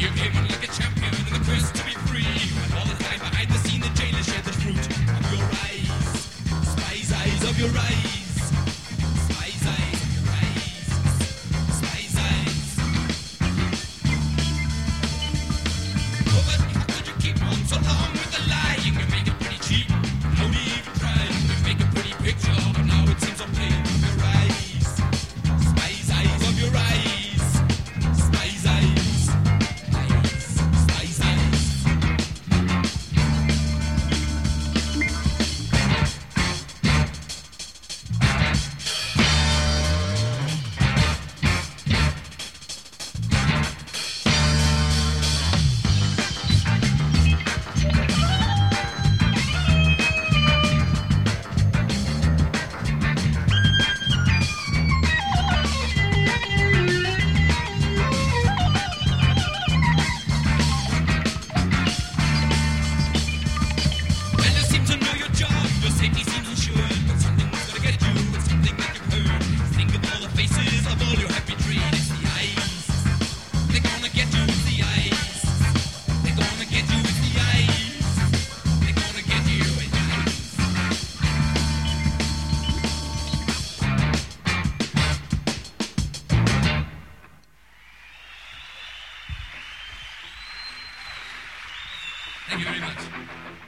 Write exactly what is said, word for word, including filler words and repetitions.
You came on like a champion in the quest to be free. All the time behind the scene, the jailer shared the fruit of your eyes. Spy's eyes of your eyes. Spy's eyes of your eyes. Spy's eyes. Oh, but how could you keep on so long with the lying? You make it pretty cheap. How do you even try? You make a pretty picture, but now it seems I'm playing with your eyes. Spy's eyes of your eyes. Spy's eyes. Eyes. Spy's eyes. And you seem to know your job. Your safety seems insured, but something's gonna get you. It's something that you've heard. Think of all the faces of all your happy dreams. It's the eyes. They're gonna get you. It's the eyes. They're gonna get you. It's the eyes. They're gonna get you. It's the eyes. Thank you very much.